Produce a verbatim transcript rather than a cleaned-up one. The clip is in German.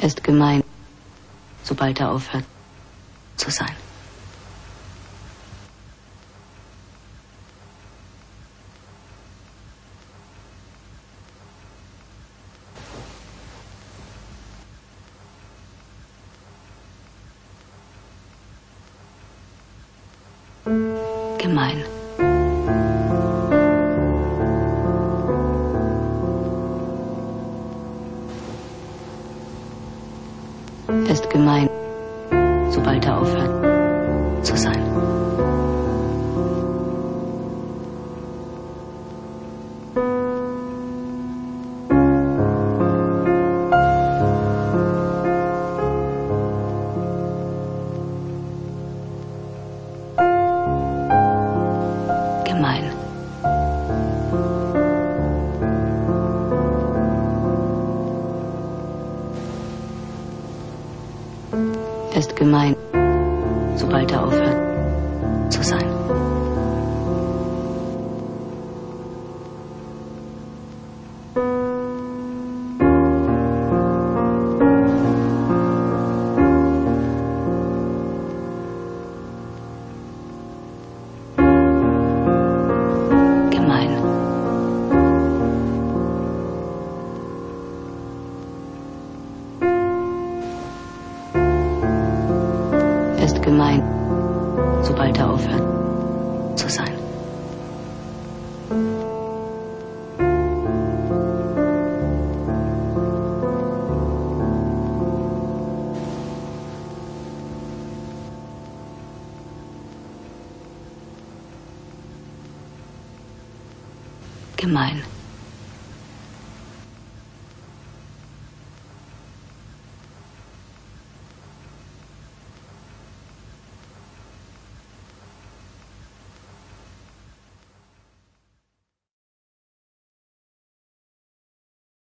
Er ist gemein, sobald er aufhört zu sein. Gemein. Er ist gemein, sobald er aufhört zu sein. Gemein. Er ist gemein, sobald er aufhört zu sein. Gemein. Er ist gemein, sobald er aufhört zu sein. Gemein.